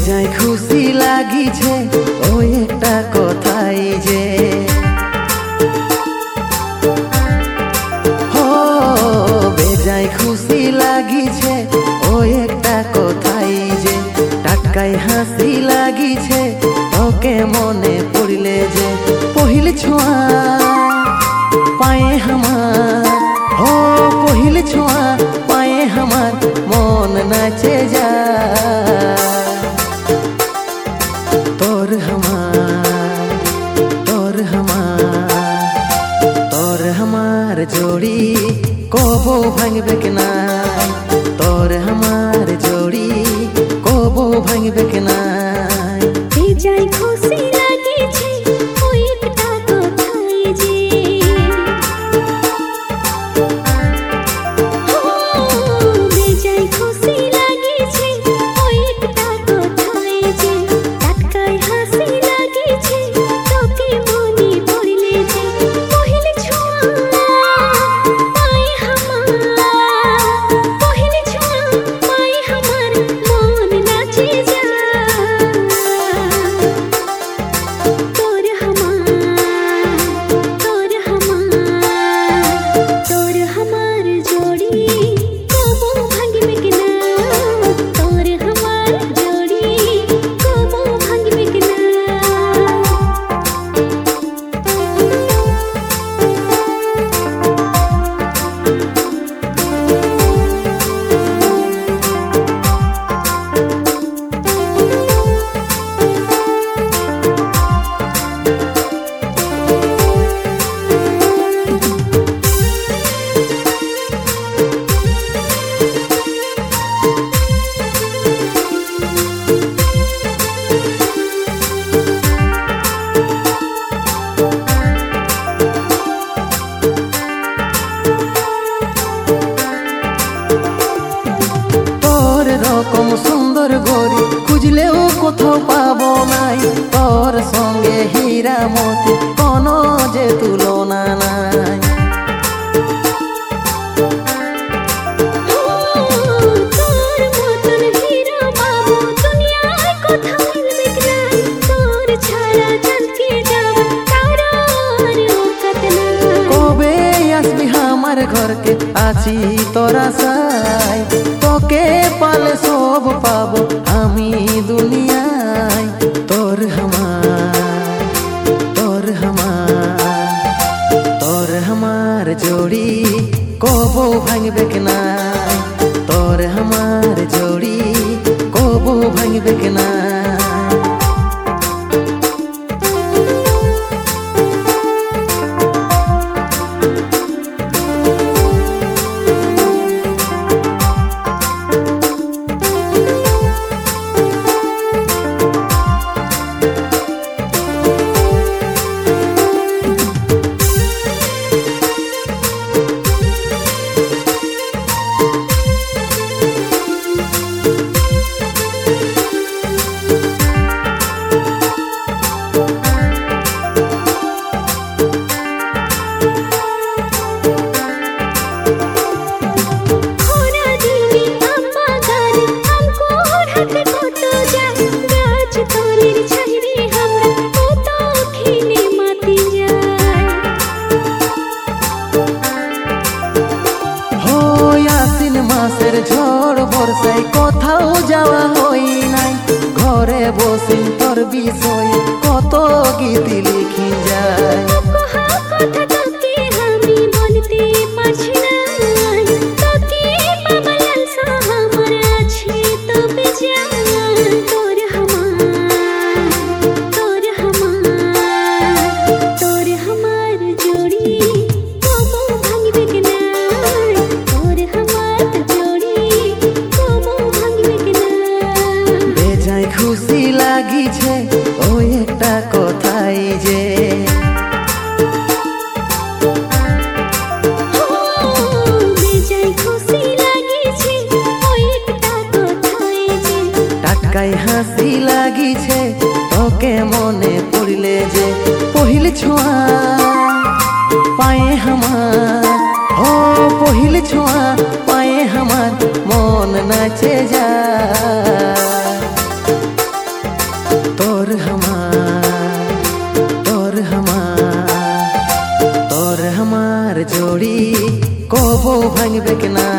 বেজায় খুশি লাগিছে ওই একটা কথাই যে বেজায় খুশি লাগিছে ওই একটা কথাই যে টাটকাই হাসি লাগিছে তোকে মনে পড়লে যে পহিল ছোঁয়া পায়ে আমার পহিল ছোঁয়া পায়ে আমার মন নাচে যা তোর हमार जोड़ी कबो भांगबे के ना तोर हमार जोड़ी कबो भांगबे के ना बेजाय खुशी লাগিছে ওই একটা কথাই যে বেজায় খুশি লাগিছে ওই একটা কথাই যে টাটকাই হাসি লাগিছে তোকে মনে পড়লে যে পহিল ছোঁয়া পায়ে আমার পহিল ছোঁয়া পায়ে আমার মন নাচে যা তোর हमार जोड़ी कबो भांगबे के ना तोर हमार जोड़ी कबो भांगबे के ना রকম সুন্দর গরি খুঁজলেও কোথাও পাবো নাই তোর সঙ্গে হীরা মতি কোনো যে তুলনা নাই তোর মতন হীরা বাবু দুনিয়ায় কোথাও মিলবে না তোর ছাড়া জানকে যাব তারার ওকাত না কবে আসবি আমার ঘরকে আছি তোর আশায় তোকে পালে সব পাবো আমি দুনিয়ায় তোর हमार जोड़ी कबो भांगबे के ना तोर हमार जोड़ी कबो भांगबे के ना মাসের ঝড় বর্ষায় কোথাও যাওয়া হই নাই ঘরে বসে তোর বিষয়ে কত গীত লিখি যায় আমি বলতে পারছি না তোকে পাবার আশা আমার আছে তবে যা তোর हमार जोड़ी कबो भांगबे के ना तोर हमार जोड़ी कबो भांगबे के ना বেজায় খুশি লাগিছে ওই একটা কথাই যে বেজায় খুশি লাগিছে ওই একটা কথাই যে টাটকাই হাসি লাগিছে তোকে মনে পড়লে যে পহিল ছোঁয়া পায়ে আমার পহিল ছোঁয়া পায়ে আমার মন নাচে যা কবো ভাঙবে না।